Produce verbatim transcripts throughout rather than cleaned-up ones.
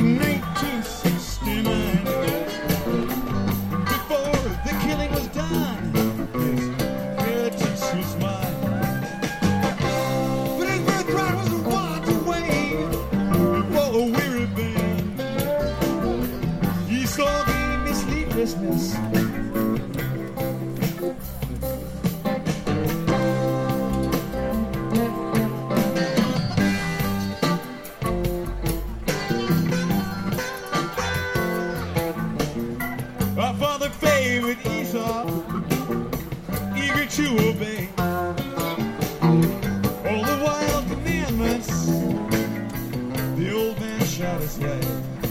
in nineteen sixty-nine. Before the killing was done, his inheritance was mine. But his birthright was wiped away for a weary band. He saw the sleeplessness. Our father favored Esau, eager to obey all the wild commandments the old man shot his way.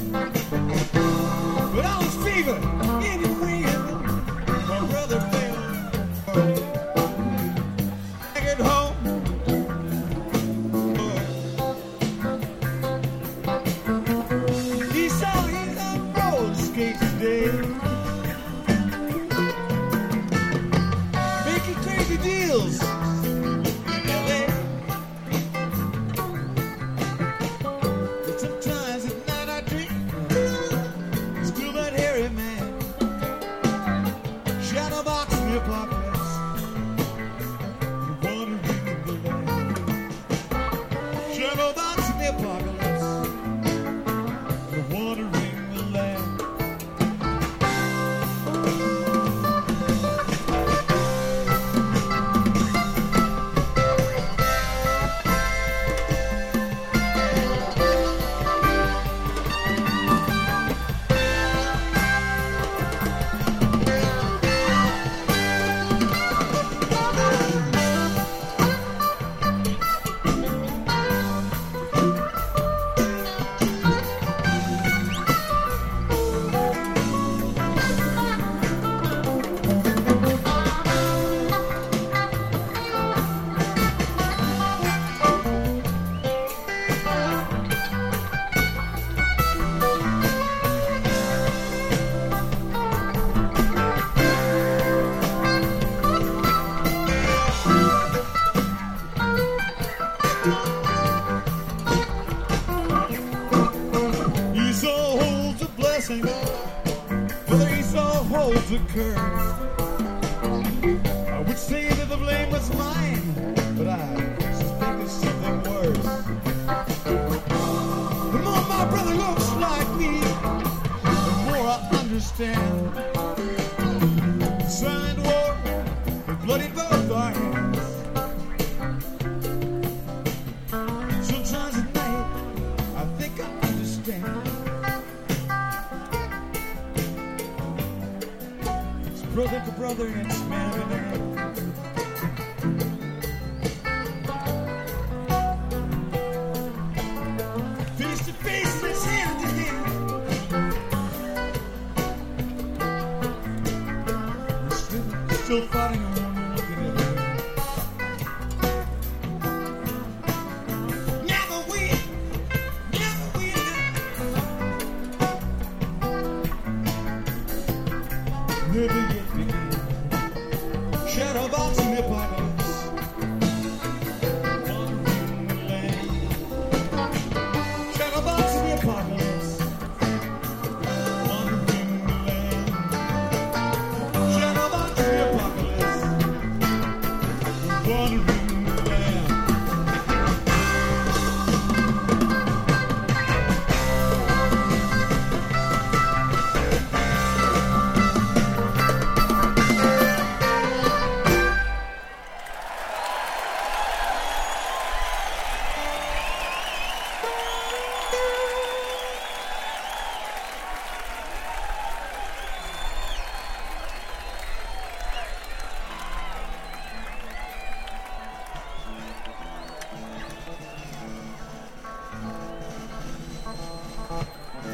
But all his fever in the wind, my brother failed. Back at home, he saw his own roller skates today. Deals in L A. But sometimes at night I dream still that hairy man, shadow box in the apocalypse, wandering in the land. Shadow box in the apocalypse, wandering the land. Esau holds a blessing, whether Esau holds a curse. I would say that the blame was mine, but I suspect it's something worse. The more my brother looks like me, the more I understand. Silent war, with blood in both our hands. Sometimes at night, I think I understand. It's brother to brother and it's man to man. Face to face and it's hand to hand. We're still, still fighting on one look at it. Never